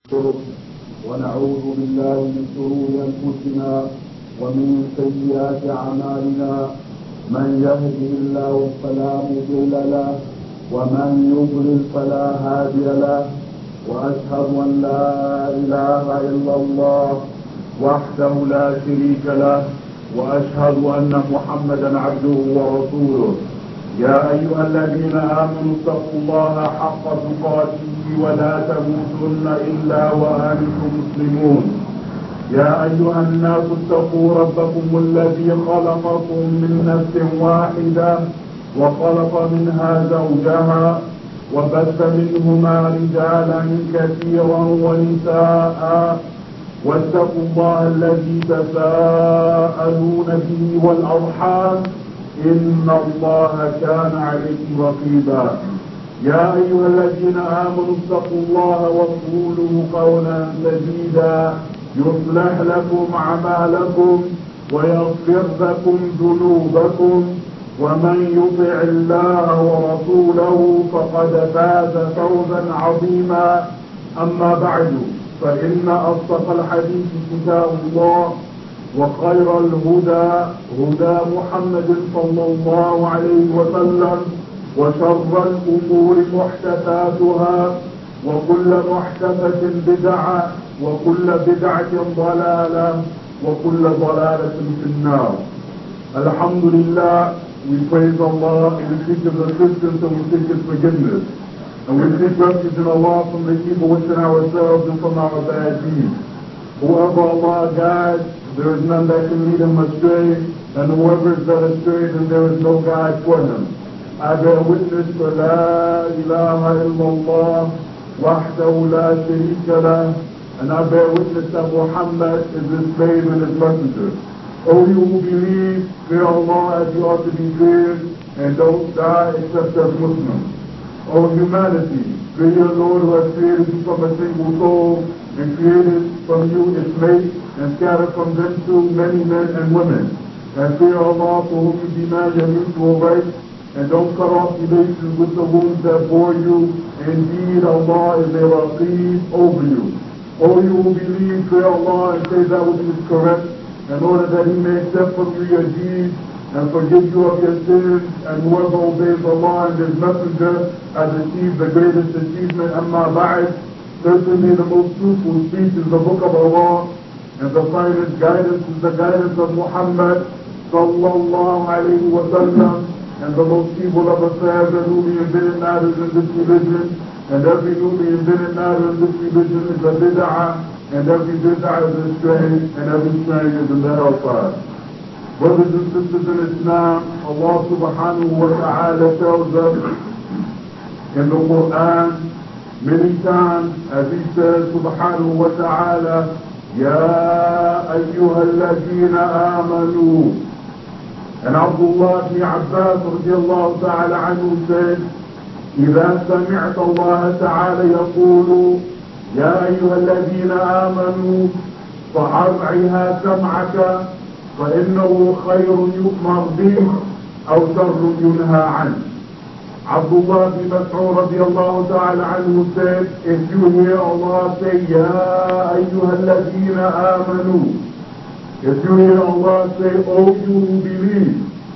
ونعوذ بالله من شرور أنفسنا ومن سيئات أعمالنا من يهده الله فلا مضل له ومن يضلل فلا هادي له وأشهد أن لا إله إلا الله وحده لا شريك له وأشهد أن محمدا عبده ورسوله. يا أيها الذين آمنوا اتقوا الله حق تقاته ولا تموتن إلا وأنتم مسلمون. يا أيها الناس اتقوا ربكم الذي خلقكم من نفس واحدة وخلق منها زوجها وبث منهما رجالا كثيرا ونساء واتقوا الله الذي تساءلون به والأرحام إن الله كان عليكم رقيبا. يا أيها الذين آمنوا اتقوا الله وقولوا قولا سديدا يصلح لكم أعمالكم ويغفر لكم ذنوبكم ومن يطع الله ورسوله فقد فاز فوزا عظيما. أما بعد فإن أصدق الحديث كتاب الله وخير الهدى هدى محمد صلى الله عليه وسلم وشر الأمور محدثاتها وكل محدثة بدعة وكل بدعة ضلالة وكل ضلالة في النار. Alhamdulillah, we praise Allah and we seek His assistance and we seek His forgiveness. And we seek refuge in Allah from the evil within ourselves and from our bad deeds. Whoever Allah guides, there is none that can lead him astray, and whoever is led astray, then there is no guide for him. I bear witness to La ilaha illallah, wahdahu la sharika lah, and I bear witness that Muhammad is his slave and his messenger. O you who believe, fear Allah as you ought to be feared, and don't die except as Muslims. O humanity, fear your Lord who has created you from a single soul, and created from you its mate, and scattered from them too many men and women. And fear Allah for whom you demand your mutual rights, and don't cut off relations with the wounds that bore you. Indeed, Allah is a Raqib over you. O you who believe, fear Allah and say that which is correct, in order that He may accept from you your deeds and forgive you of your sins. And whoever obeys Allah and His Messenger has achieved the greatest achievement. Amma ba'd. Certainly the most truthful speech is the book of Allah, and the finest guidance is the guidance of Muhammad sallallahu alayhi wa sallam, and the most evil of affairs are newly invented matters in this religion, and every newly invented matter in this religion is a bid'ah, and every bid'ah is a stray, and every stray is in the hellfire. Brothers and sisters in Islam, Allah subhanahu wa ta'ala tells us in the Quran many times, as He says subhanahu wa ta'ala, يا أيها الذين آمنوا. And Abdullah ibn Abbas radiallahu ta'ala anhu said, إذا سمعت الله تعالى يقول يا أيها الذين آمنوا فأرعها سمعك فإنه خير يؤمر به أو شر ينهى عنه. Abdullah ibn Mas'ud radiallahu ta'ala anhu said, if you hear Allah say, Ya ayyuhalladheena amanu, if you hear Allah say, O you who believe,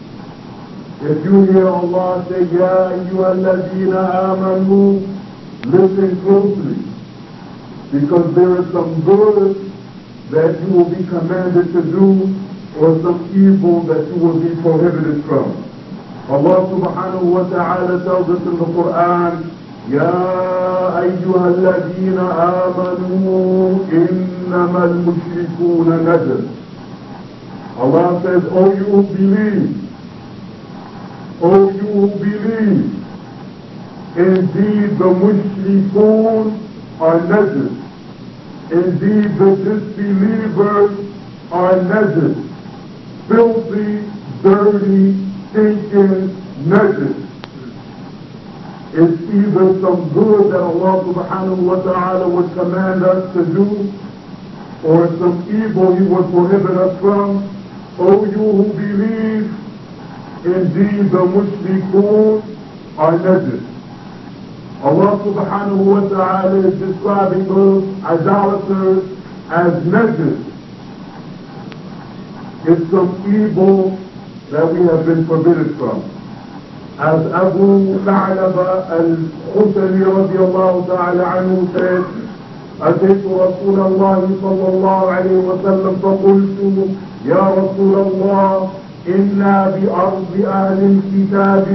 if you hear Allah say, Ya ayyuhalladheena amanu, listen closely, because there is some good that you will be commanded to do, or some evil that you will be prohibited from. Allah subhanahu wa ta'ala tells us in the Quran, Ya ayyuha alladheena amanu innama al-mushrikuna najas. Allah says, O you who believe, O you who believe, indeed the mushrikun are najas. Indeed the disbelievers are najas. Filthy, dirty, stinking najas. It's either some good that Allah subhanahu wa ta'ala would command us to do, or some evil He would prohibit us from. O you who believe, indeed the mushrikun are najas. Allah subhanahu wa ta'ala is describing those idolaters as najis. It's some evil that we have been forbidden from. As Abu Tha'laba al-Khusani radiallahu ta'ala anhu said, أتيت رسول الله صلى الله عليه وسلم فقلت يا رسول الله إنا بأرض أهل الكتاب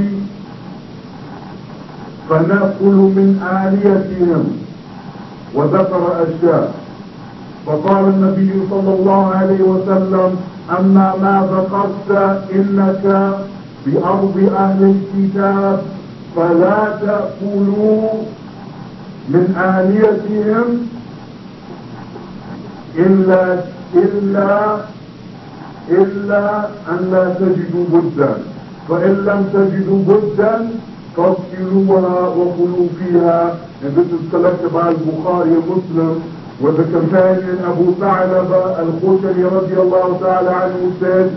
فنأكل من آليتهم وذكر أشياء. فقال النبي صلى الله عليه وسلم أما ما ذكرت إنك بأرض أهل الكتاب فلا تأكلوا من آليتهم إلا أن لا تجدوا بدا، فإن لم تجدوا بدا فاغسلوها وكلوا فيها. And this is collected by Bukhari and Muslim, where the companion Abu Tha'laba al-Khusani radiallahu ta'ala anhu said,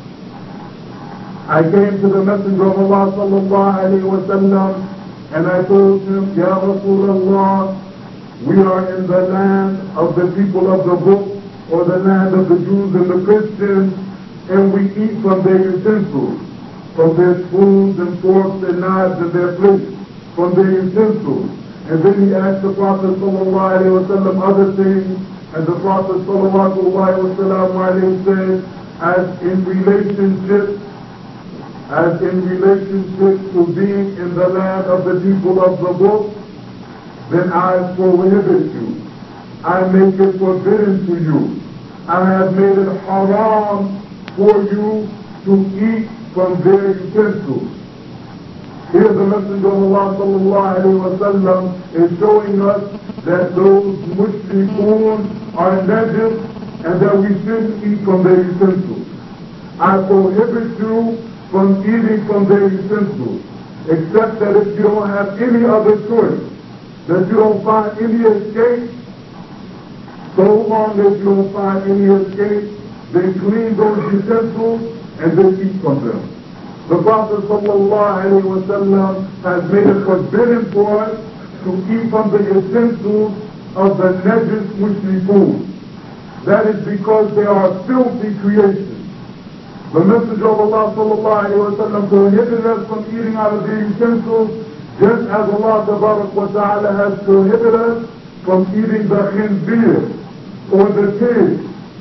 I came to the Messenger of Allah sallallahu alayhi wa sallam and I told him, Ya Rasulullah, we are in the land of the people of the book, or the land of the Jews and the Christians, and we eat from their utensils, from their spoons and forks and knives and their plates, from their utensils. And then he asked the Prophet sallallahu alayhi wa sallam other things, and the Prophet sallallahu alayhi wa sallam said, as in relationship to being in the land of the people of the book, then I prohibit you. I make it forbidden to you. I have made it haram for you to eat from their utensils. Here the Messenger of Allah sallallahu alayhi wa sallam is showing us that those mushrikun are najis and that we shouldn't eat from their utensils. I prohibit you from eating from their utensils, except that if you don't have any other choice, that you don't find any escape, so long as you don't find any escape, then clean those utensils and then eat from them. The Prophet ﷺ has made it forbidden for us to eat from the utensils of the najis mushrikun. That is because they are filthy creations. The Messenger of Allah ﷺ prohibited us from eating out of their utensils, just as Allah Ta'ala has prohibited us from eating the khinzir, or the pig,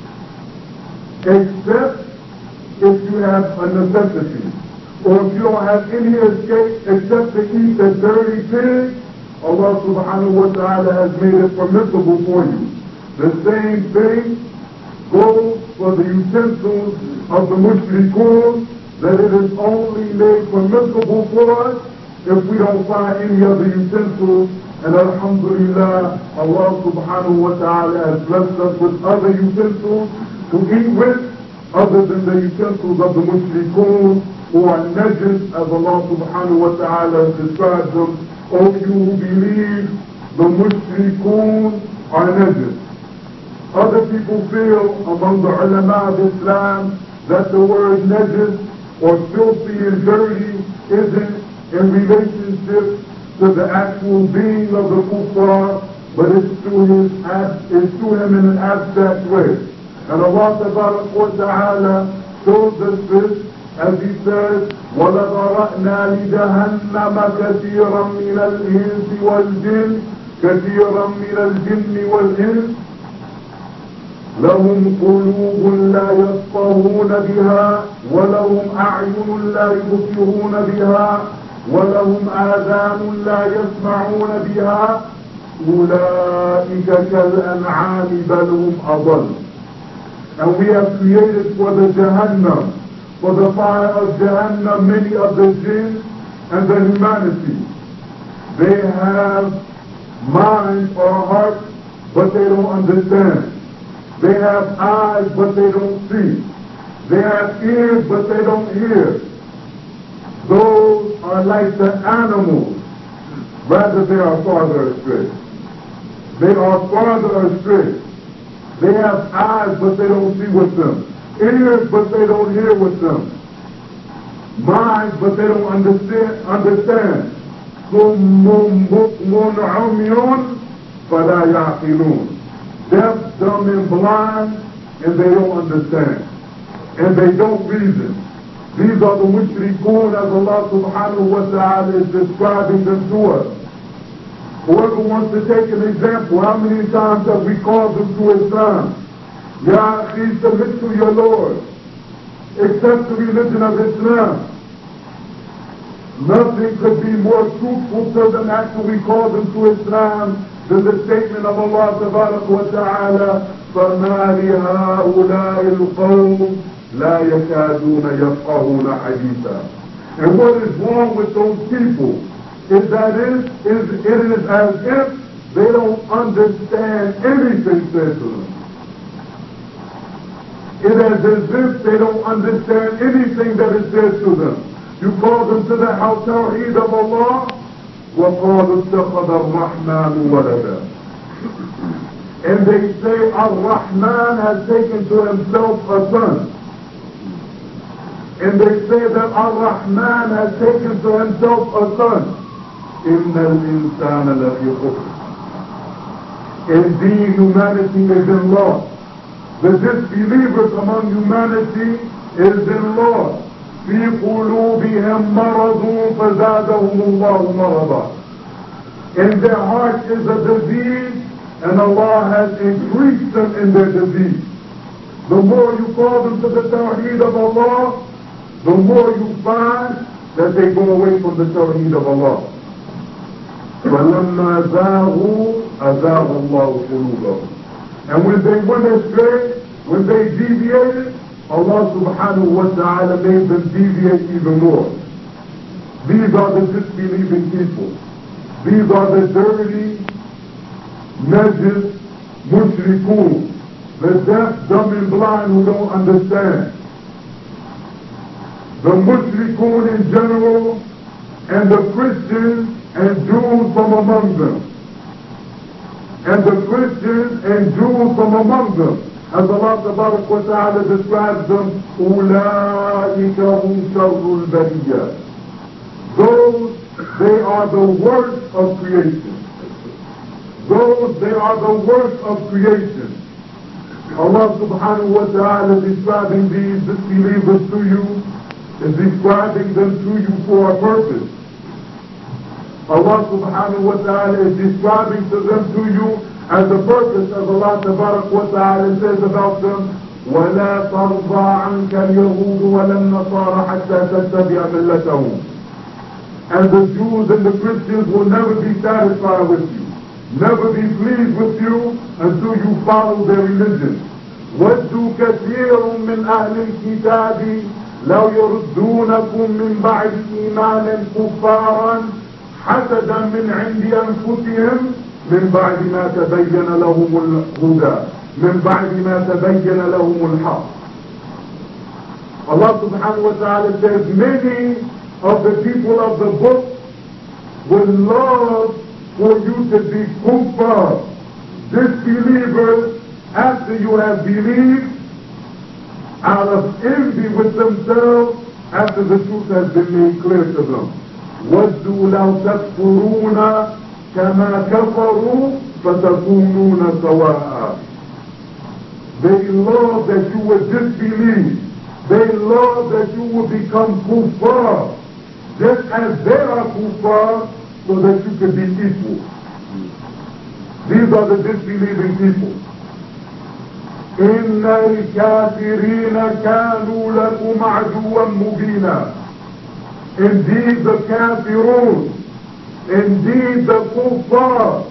except if you have a necessity, or if you don't have any escape except to eat the dirty pig. Allah subhanahu wa ta'ala has made it permissible for you. The same thing goes for the utensils of the mushrikun, that it is only made permissible for us if we don't find any other utensils. And alhamdulillah, Allah subhanahu wa ta'ala has blessed us with other utensils to eat with, other than the utensils of the mushrikun, who are najis, as Allah subhanahu wa ta'ala describes them. O you who believe, the mushrikun are najis. Other people feel among the ulama of Islam that the word najis, or filthy and dirty, isn't in relationship to the actual being of the kuffar, but it's to him in an abstract way. And Allah Ta'ala shows us this as He says, وَلَذَرَأْنَا لِجَهَنَّمَ كَثِيرًا مِنَ الْإِنسِ وَالْجِنِّ كَثِيرًا مِنَ الْجِنِّ وَالْإِنسِ لهم قلوب لا يفقهون بها ولهم أعين لا يبصرون بها ولهم آذان لا يسمعون بها أولئك كالأنعام بل هم أضل. And we have created for the Jahannam, for the fire of Jahannam, many of the jinn and the humanity. They have minds or hearts, but they don't understand. They have eyes, but they don't see. They have ears, but they don't hear. Those are like the animals. Rather, they are farther astray. They are farther astray. They have eyes, but they don't see with them. Ears, but they don't hear with them. Minds, but they don't understand. صم بكم عمي فلا يعقلون. Deaf, dumb, and blind, and they don't understand. And they don't reason. These are the mushrikun as Allah subhanahu wa ta'ala is describing them to us. Whoever wants to take an example, how many times have we called them to Islam? Ya akhi, submit to your Lord. Accept the religion of Islam. Nothing could be more truthful to them after we call them to Islam than the statement of Allah tabarak wa ta'ala, فَمَا لِهَؤُلَاءِ الْقَوْمِ لَا يَكَادُونَ يَفْقَهُونَ حَدِيثًا. And what is wrong with those people is that it is as if they don't understand anything said to them. It is as if they don't understand anything that is said to them. You call them to the Tawheed of Allah, وَقَالُوا اتَّخَذَ الرَّحْمَنُ وَلَدًا. And they say Ar-Rahman has taken to himself a son. And they say that Ar-Rahman has taken to himself a son. إِنَّ الْإِنسَانَ لَفِي خُسْرٍ. Indeed, humanity is in loss. The disbelievers among humanity is in loss. فِي قُلُوبِهِمْ مَرَضٌ فَزَادَهُمُ اللَّهُ مَرَضًا. In their heart is a disease, and Allah has increased them in their disease. The more you call them to the Tawheed of Allah, the more you find that they go away from the Tawheed of Allah. وَلَمَّا زَاغُوا أَزَاغَ اللَّهُ قُلُوبَهُم. And when they went astray, when they deviated, Allah subhanahu wa ta'ala made them deviate even more. These are the disbelieving people. These are the dirty, najis, mushrikun, the deaf, dumb, and blind who don't understand. The mushrikun in general, and the Christians and Jews from among them. And the Christians and Jews from among them. As Allah tabarak wa ta'ala describes them, أُولَٰئِكَ هُمْ شَرُّ الْبَرِيَّةِ. Those, they are the worst of creation. Those, they are the worst of creation. Allah subhanahu wa ta'ala describing these disbelievers to you, is describing them to you for a purpose. Allah subhanahu wa ta'ala is describing to them to you as a purpose, as Allah tabarak wa ta'ala says about them, وَلَا تَرْضَى عَنْكَ الْيَهُودُ وَلَا النَّصَارَى حَتَّى تَتَّبِعَ مِلَّتَهُمْ. And the Jews and the Christians will never be satisfied with you, never be pleased with you until you follow their religion. وَدُّوا كَثِيرٌ مِّنْ أَهْلِ الْكِتَابِ لَوْ يَرُدُّونَكُمْ مِّنْ بَعْدِ إِيمَانٍ كُفَّارًا حَسَدًا مِّنْ عِنْدِ أَنفُسِهِمْ من بعد ما تبين لهم الهدى من بعد ما تبين لهم الحق. Allah subhanahu wa ta'ala says many of the people of the book would love for you to be kuffar, disbelievers, after you have believed, out of envy with themselves after the truth has been made clear to them. وَدُّوا لَوْ تَكْفُرُونَ كَمَا كَفَرُوا فَتَكُونُونَ سَوَاءً. They love that you would disbelieve. They love that you would become kuffar, just as they are kuffar, so that you could be equal. These are the disbelieving people. إِنَّ الْكَافِرِينَ كَانُوا لَكُمْ عَدُوًّا مُبِينًا. Indeed the kafirun, indeed the kuffar,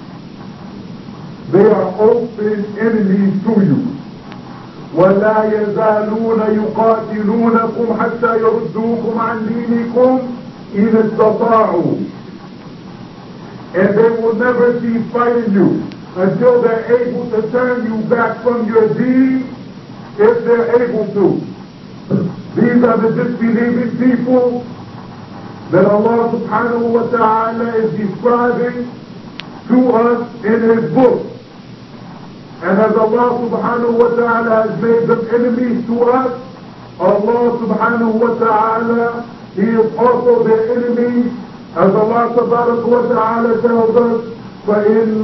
they are open enemies to you. وَلَا يَزَالُونَ يُقَاتِلُونَكُمْ حَتَّى يَرُدُّوكُمْ عَنْ دِينِكُمْ إِنِ اسْتَطَاعُوا. And they will never cease fighting you until they're able to turn you back from your deed, if they're able to. These are the disbelieving people that Allah subhanahu wa ta'ala is describing to us in His book. And as Allah subhanahu wa ta'ala has made them enemies to us, Allah subhanahu wa ta'ala, He is also their enemy As Allah subhanahu wa ta'ala tells us, فَإِنَّ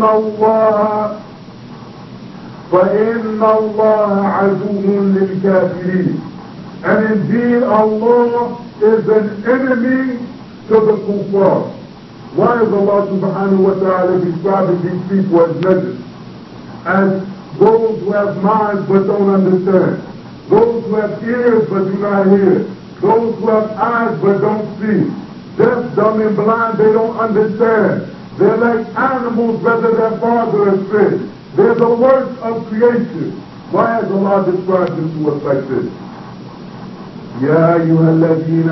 اللَّهَ عَدُوٌّ لِلْكَافِرِينَ. And indeed Allah is an enemy to the kuffar. Why is Allah subhanahu wa ta'ala describing these people as najis? As those who have minds but don't understand. Those who have ears but do not hear. Those who have eyes but don't see. Deaf, dumb, and blind, they don't understand. They're like animals rather than father and fish. They're the worst of creation. Why has Allah described them to us like this? يا أيها الذين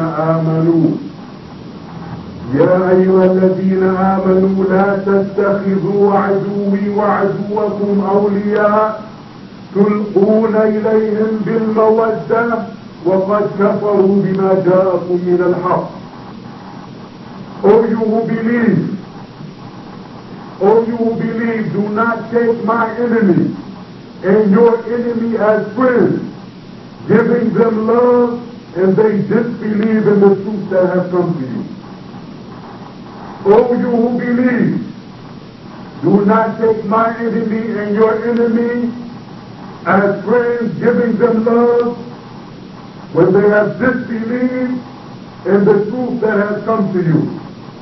آمنوا لا تتخذوا عدوي وعدوكم أولياء تلقون إليهم بالمودة وقد كفروا بما جاءكم من الحق. O you who believe, do not take my enemy and your enemy as friends, giving them love, and they disbelieve in the truth that has come to you. O you who believe, do not take my enemy and your enemy as friends, giving them love, when they have disbelieved in the truth that has come to you.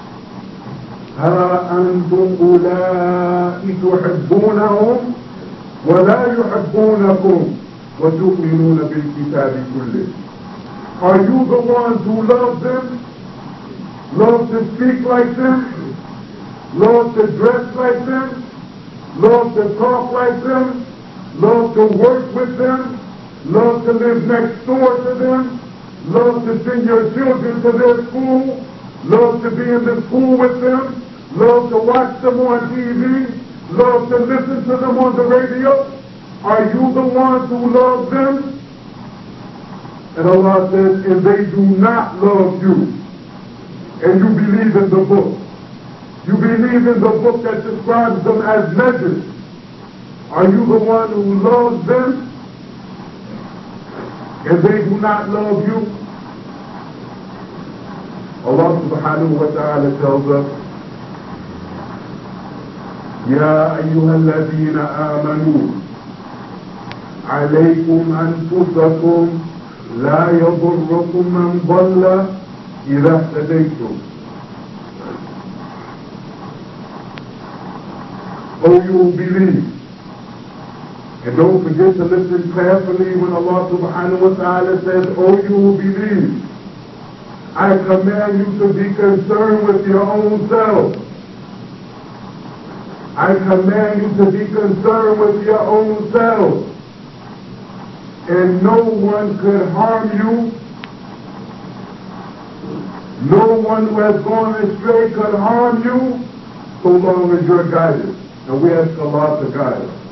ها أنتم أولئك تحبونهم ولا يحبونكم وتؤمنون بالكتاب كله. Are you the ones who love them, love to speak like them, love to dress like them, love to talk like them, love to work with them, love to live next door to them, love to send your children to their school, love to be in the school with them, love to watch them on TV, love to listen to them on the radio? Are you the ones who love them? And Allah says, and they do not love you. And you believe in the book. You believe in the book that describes them as najis. Are you the one who loves them? And they do not love you? Allah subhanahu wa ta'ala tells us, يا أيها الذين آمنوا عليكم أنفسكم لا يضركم من ضل إذا اهتديتم. O you who believe, and don't forget to listen carefully when Allah subhanahu wa ta'ala says, O you who believe, I command you to be concerned with your own self. I command you to be concerned with your own self. And no one could harm you. No one who has gone astray could harm you so long as you're guided. And we ask Allah to guide us.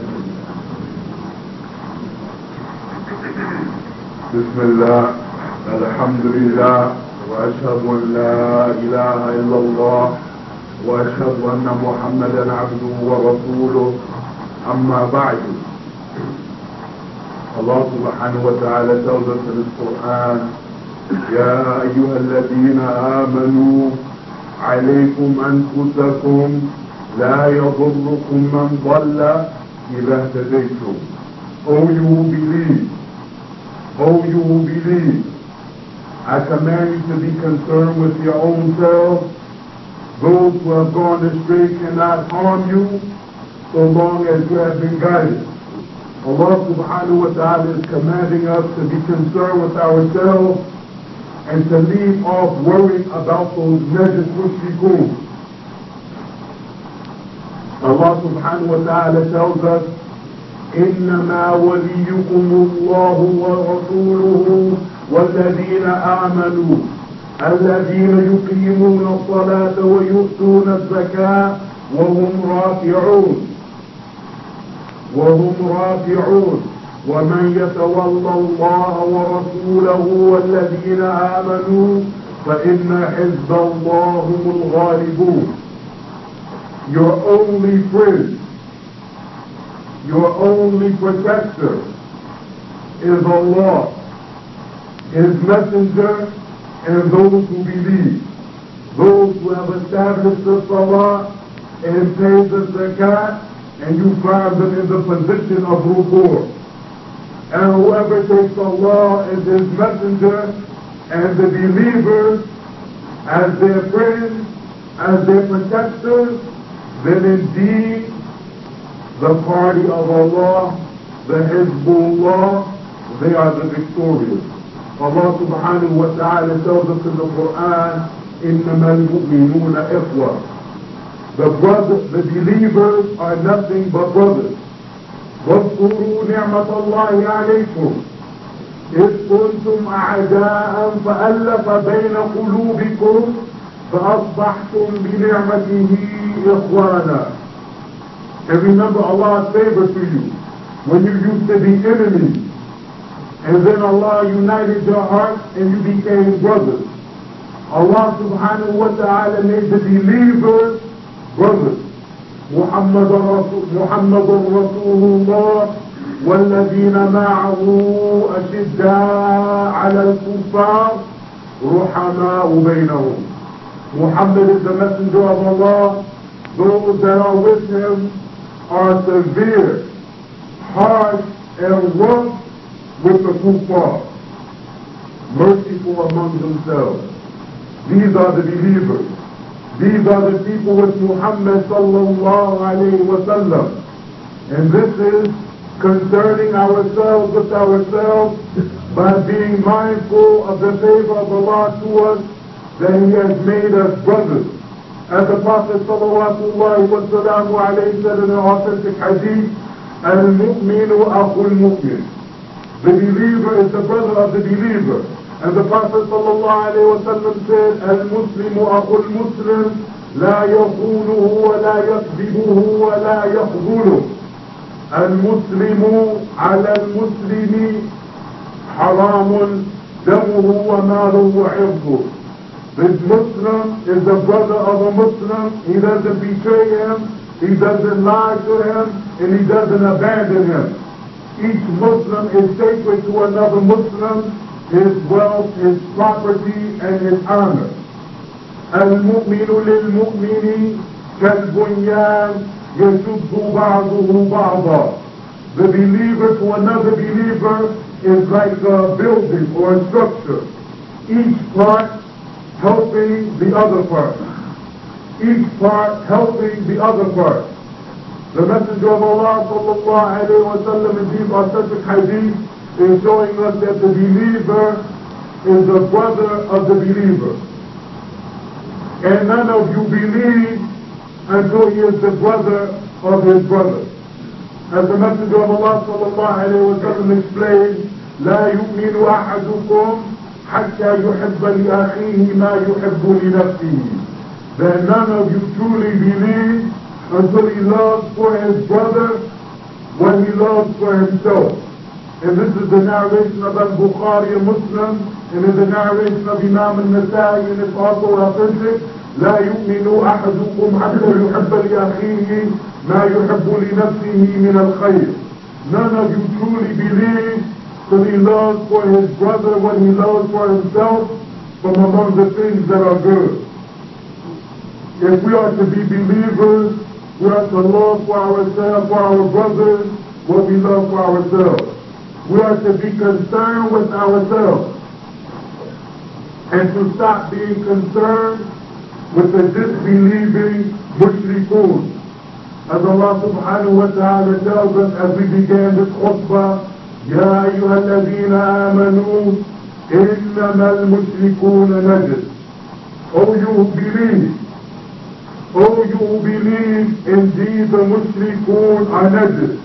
Bismillah, alhamdulillah, wa ashhadu an la ilaha illallah, wa ashhadu anna Muhammadan abduhu wa rasuluh, amma ba'du. Allah subhanahu wa ta'ala tells us in His Quran, يا أيها الذين آمنوا عليكم أنفسكم لا يضركم من ضل إذا اهتديتم. O you who believe, I command you to be concerned with your own selves. Those who have gone astray cannot harm you so long as you have been guided. Allah subhanahu wa ta'ala is commanding us to be concerned with ourselves and to leave off worrying about those najis mushrikun. Allah subhanahu wa ta'ala tells us, إنما وليكم الله ورسوله والذين آمنوا الذين يقيمون الصلاة ويؤتون الزكاة وهم راكعون ومن يتولى الله ورسوله والذين آمنوا فإن حزب الله هم الغالبون. Your only friend, your only protector is Allah, His messenger, and those who believe. those who have established the salah and paid the zakat, and you find them in the position of ruku'. And whoever takes Allah as His messenger and the believers as their friends, as their protectors, then indeed the party of Allah, the Hizbullah, they are the victorious. Allah subhanahu wa ta'ala tells us in the Quran, إِنَّمَا الْمُؤْمِنُونَ إِخْوَةٌ. The believers are nothing but brothers. وَاذْكُرُوا نِعْمَةَ اللَّهِ عَلَيْكُمْ إِذْ كُنْتُمْ أَعْدَاءً فَأَلَّفَ بَيْنَ قُلُوبِكُمْ فَأَصْبَحْتُمْ بِنِعْمَتِهِ إِخْوَانًا. And remember Allah's favor to you when you used to be enemies, and then Allah united your hearts and you became brothers. Allah subhanahu wa ta'ala made the believers brothers. محمد رسول الله والذين معه أشداء على الكفار رحماء بينهم. Muhammad is the messenger of Allah. Those that are with him are severe, harsh, and rough with the kuffar, merciful among themselves. These are the believers. These are the people with Muhammad sallallahu alayhi wa sallam. And this is concerning ourselves with ourselves by being mindful of the favor of Allah to us, that He has made us brothers. As the Prophet sallallahu wa sallam alayhi said in an authentic hadith, Al-Mu'minu Akhul Mu'min. The believer is the brother of the believer. And the Prophet ﷺ said, Al-Muslimu Akhul Muslim, La yakhunuhu wa la yakzibuhu wa la yakhduluhu. Al-Muslimu ala al-Muslimi haramun damuhu wa maluhu wa irduhu. The Muslim is the brother of a Muslim. He doesn't betray him, he doesn't lie to him, and he doesn't abandon him. Each Muslim is sacred to another Muslim, his wealth, his property, and his honor. المؤمن للمؤمن كالبنيان يشد بعضه بعضا. The believer to another believer is like a building or a structure, each part helping the other part, each part helping the other part. The Messenger of Allah sallallahu alayhi wa sallam in these authentic hadith is showing us that the believer is the brother of the believer. And none of you believe until he is the brother of his brother. As the Messenger of Allah sallallahu alayhi wa sallam explained, لا يؤمن أحدكم حتى يحب لأخيه ما يحب لنفسه. That none of you truly believe until he loves for his brother what he loves for himself. And this is the narration of Al-Bukhari and Muslim, and in the narration of Imam al-Nasai, and it's also authentic. لا يؤمن أحدكم حتى يحب لأخيه ما يحب لنفسه من الخير. None of you truly believe till he loves for his brother what he loves for himself from among the things that are good. If we are to be believers, we are to love for ourselves, for our brothers, what we love for ourselves. We are to be concerned with ourselves and to stop being concerned with the disbelieving mushrikun. As Allah subhanahu wa ta'ala tells us as we began this khutbah, يا أيها الذين آمنوا إنما المشركون نجس. O you who believe, O you who believe, indeed the mushrikun are najis.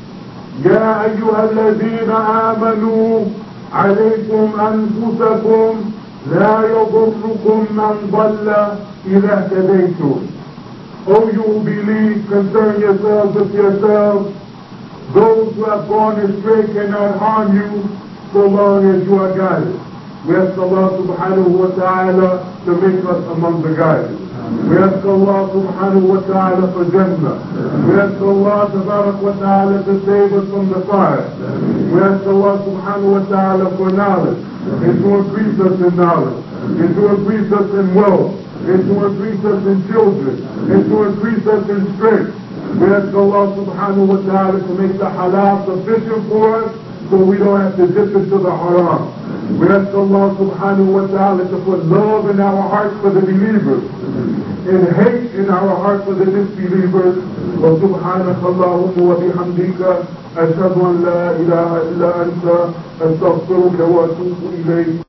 يا أيها الذين آمنوا عليكم أنفسكم لا يضركم من ضل إذا اهتديتم. O you who believe, concern yourselves with yourselves. Those who have gone astray cannot harm you so long as you are guided. We ask Allah subhanahu wa ta'ala to make us among the guided. We ask Allah subhanahu wa ta'ala for Jannah. We ask Allah tabarak wa ta'ala to save us from the fire. We ask Allah subhanahu wa ta'ala for knowledge, and to increase us in knowledge, and to increase us in wealth, and to increase us in children, and to increase us in strength. We ask Allah subhanahu wa ta'ala to make the halal sufficient for us so we don't have to dip into the haram. We ask Allah subhanahu wa ta'ala to put love in our hearts for the believers and hate in our hearts for the disbelievers. وسبحانك اللهم وبحمدك أشهد أن لا إله إلا أنت أستغفرك وأتوب إليك.